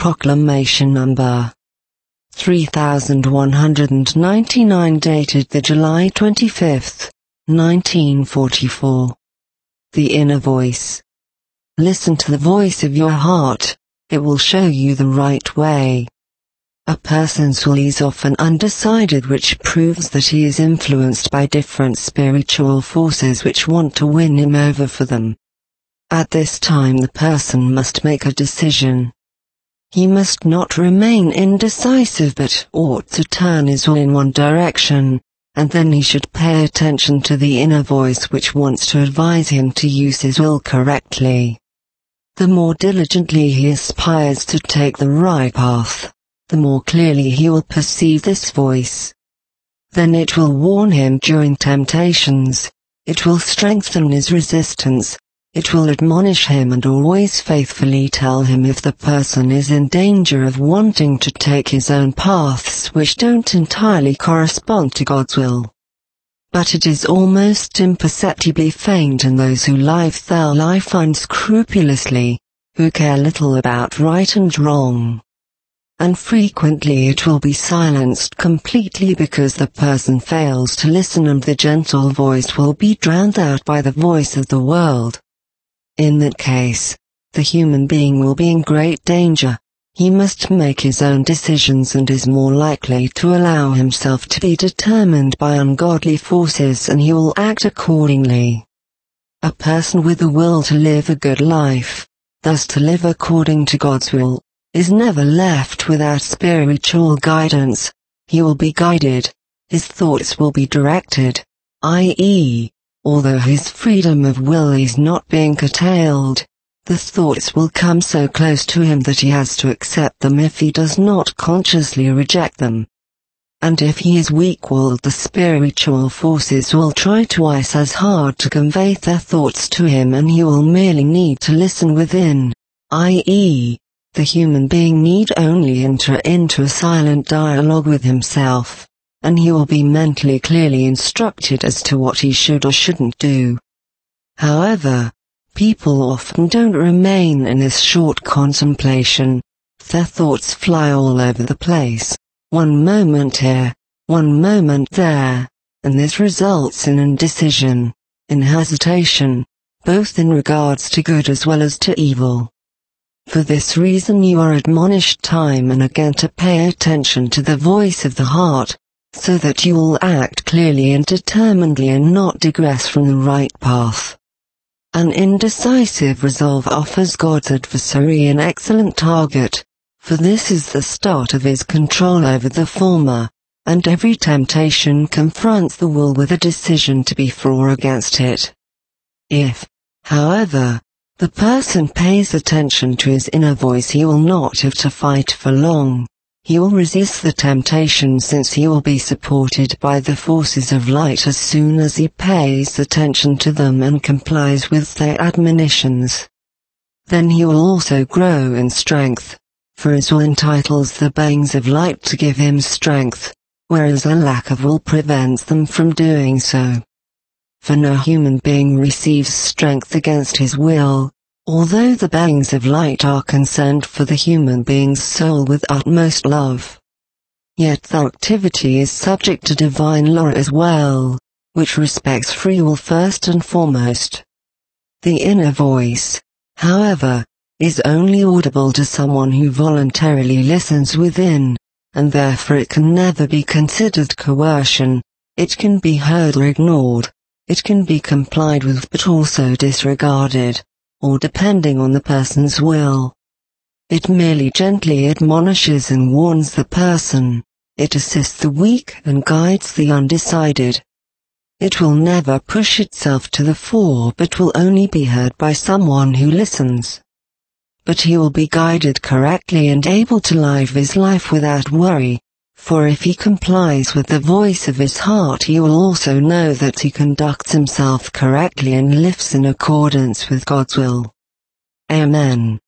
Proclamation Number 3199, dated the July 25th, 1944. The Inner Voice. Listen to the voice of your heart. It will show you the right way. A person's will is often undecided, which proves that he is influenced by different spiritual forces which want to win him over for them. At this time the person must make a decision. He must not remain indecisive but ought to turn his will in one direction, and then he should pay attention to the inner voice which wants to advise him to use his will correctly. The more diligently he aspires to take the right path, the more clearly he will perceive this voice. Then it will warn him during temptations, it will strengthen his resistance, it will admonish him and always faithfully tell him if the person is in danger of wanting to take his own paths which don't entirely correspond to God's will. But it is almost imperceptibly faint in those who live their life unscrupulously, who care little about right and wrong. And frequently it will be silenced completely because the person fails to listen, and the gentle voice will be drowned out by the voice of the world. In that case, the human being will be in great danger. He must make his own decisions and is more likely to allow himself to be determined by ungodly forces, and he will act accordingly. A person with the will to live a good life, thus to live according to God's will, is never left without spiritual guidance. He will be guided, his thoughts will be directed, i.e., although his freedom of will is not being curtailed, the thoughts will come so close to him that he has to accept them if he does not consciously reject them. And if he is weak-willed, the spiritual forces will try twice as hard to convey their thoughts to him, and he will merely need to listen within, i.e., the human being need only enter into a silent dialogue with himself, and he will be mentally clearly instructed as to what he should or shouldn't do. However, people often don't remain in this short contemplation. Their thoughts fly all over the place, one moment here, one moment there, and this results in indecision, in hesitation, both in regards to good as well as to evil. For this reason you are admonished time and again to pay attention to the voice of the heart, so that you will act clearly and determinedly and not digress from the right path. An indecisive resolve offers God's adversary an excellent target, for this is the start of his control over the former, and every temptation confronts the will with a decision to be for or against it. If, however, the person pays attention to his inner voice, he will not have to fight for long. He will resist the temptation, since he will be supported by the forces of light as soon as he pays attention to them and complies with their admonitions. Then he will also grow in strength, for his will entitles the beings of light to give him strength, whereas a lack of will prevents them from doing so. For no human being receives strength against his will, although the beings of light are concerned for the human being's soul with utmost love. Yet the activity is subject to divine law as well, which respects free will first and foremost. The inner voice, however, is only audible to someone who voluntarily listens within, and therefore it can never be considered coercion. It can be heard or ignored, it can be complied with but also disregarded, or depending on the person's will. It merely gently admonishes and warns the person, it assists the weak and guides the undecided. It will never push itself to the fore but will only be heard by someone who listens. But he will be guided correctly and able to live his life without worry, for if he complies with the voice of his heart, he will also know that he conducts himself correctly and lives in accordance with God's will. Amen.